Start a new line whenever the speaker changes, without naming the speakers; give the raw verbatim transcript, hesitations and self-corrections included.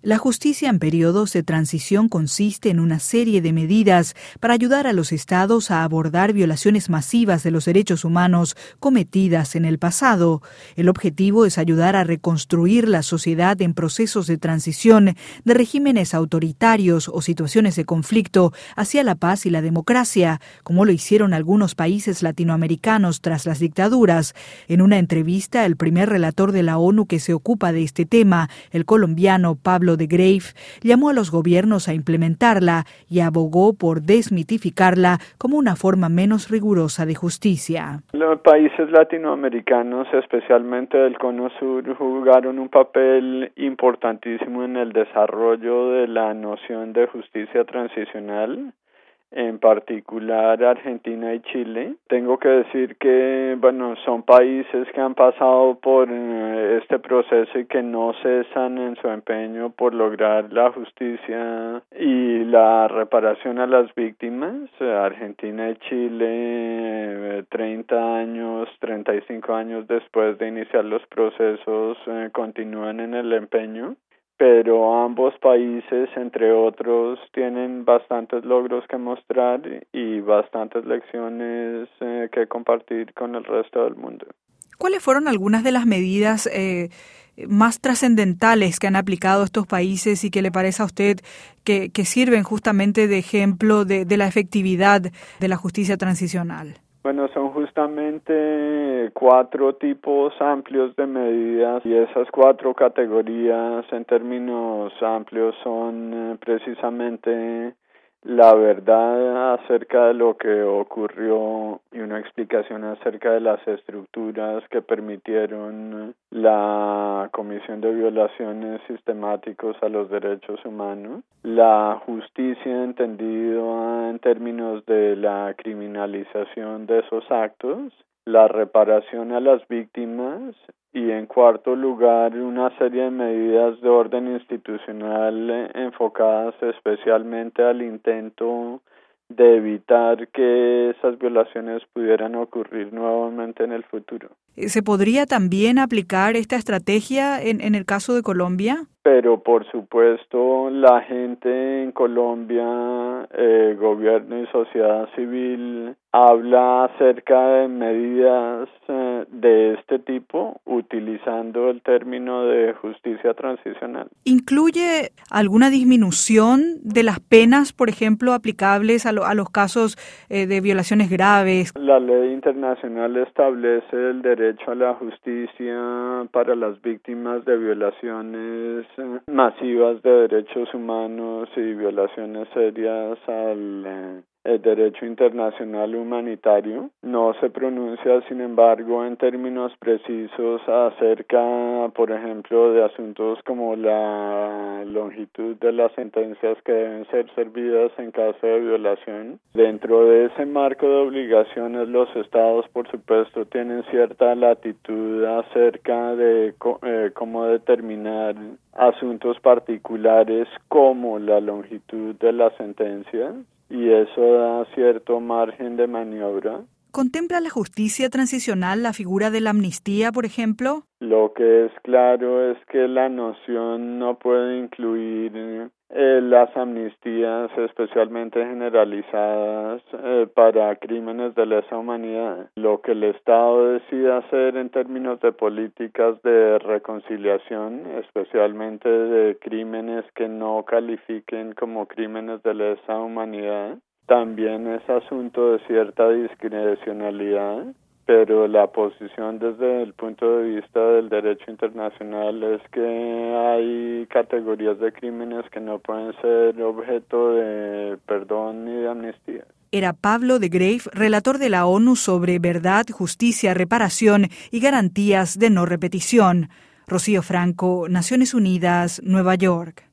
La justicia en periodos de transición consiste en una serie de medidas para ayudar a los estados a abordar violaciones masivas de los derechos humanos cometidas en el pasado. El objetivo es ayudar a reconstruir la sociedad en procesos de transición de regímenes autoritarios o situaciones de conflicto hacia la paz y la democracia, como lo hicieron algunos países latinoamericanos tras las dictaduras. En una entrevista, el primer relator de la ONU que se ocupa de este tema, el colombiano Pablo de Greiff, llamó a los gobiernos a implementarla y abogó por desmitificarla como una forma menos rigurosa de justicia.
Los países latinoamericanos, especialmente del Cono Sur, jugaron un papel importantísimo en el desarrollo de la noción de justicia transicional, en particular Argentina y Chile. Tengo que decir que, bueno, son países que han pasado por este proceso y que no cesan en su empeño por lograr la justicia y la reparación a las víctimas. Argentina y Chile, treinta años, treinta y cinco años después de iniciar los procesos, eh, continúan en el empeño. Pero ambos países, entre otros, tienen bastantes logros que mostrar y bastantes lecciones eh, que compartir con el resto del mundo.
¿Cuáles fueron algunas de las medidas eh, más trascendentales que han aplicado estos países y que le parece a usted que, que sirven justamente de ejemplo de, de la efectividad de la justicia transicional?
Bueno, son justamente cuatro tipos amplios de medidas y esas cuatro categorías en términos amplios son eh, precisamente la verdad acerca de lo que ocurrió y una explicación acerca de las estructuras que permitieron la comisión de violaciones sistemáticos a los derechos humanos, la justicia entendido en términos de la criminalización de esos actos, la reparación a las víctimas y, en cuarto lugar, una serie de medidas de orden institucional enfocadas especialmente al intento de evitar que esas violaciones pudieran ocurrir nuevamente en el futuro.
¿Se podría también aplicar esta estrategia en, en el caso de Colombia?
Pero, por supuesto, la gente en Colombia, eh, gobierno y sociedad civil, habla acerca de medidas eh, de este tipo utilizando el término de justicia transicional.
¿Incluye alguna disminución de las penas, por ejemplo, aplicables a, lo, a los casos eh, de violaciones graves?
La ley internacional establece el derecho a la justicia para las víctimas de violaciones masivas de derechos humanos y violaciones serias al eh, el derecho internacional humanitario. No se pronuncia, sin embargo, en términos precisos acerca, por ejemplo, de asuntos como la longitud de las sentencias que deben ser servidas en caso de violación. Dentro de ese marco de obligaciones, los estados, por supuesto, tienen cierta latitud acerca de eh, cómo determinar asuntos particulares como la longitud de la sentencia, y eso da cierto margen de maniobra.
¿Contempla la justicia transicional la figura de la amnistía, por ejemplo?
Lo que es claro es que la noción no puede incluir eh, las amnistías, especialmente generalizadas, eh, para crímenes de lesa humanidad. Lo que el Estado decide hacer en términos de políticas de reconciliación, especialmente de crímenes que no califiquen como crímenes de lesa humanidad, también es asunto de cierta discrecionalidad, pero la posición desde el punto de vista del derecho internacional es que hay categorías de crímenes que no pueden ser objeto de perdón ni de amnistía.
Era Pablo de Greiff, relator de la ONU sobre verdad, justicia, reparación y garantías de no repetición. Rocío Franco, Naciones Unidas, Nueva York.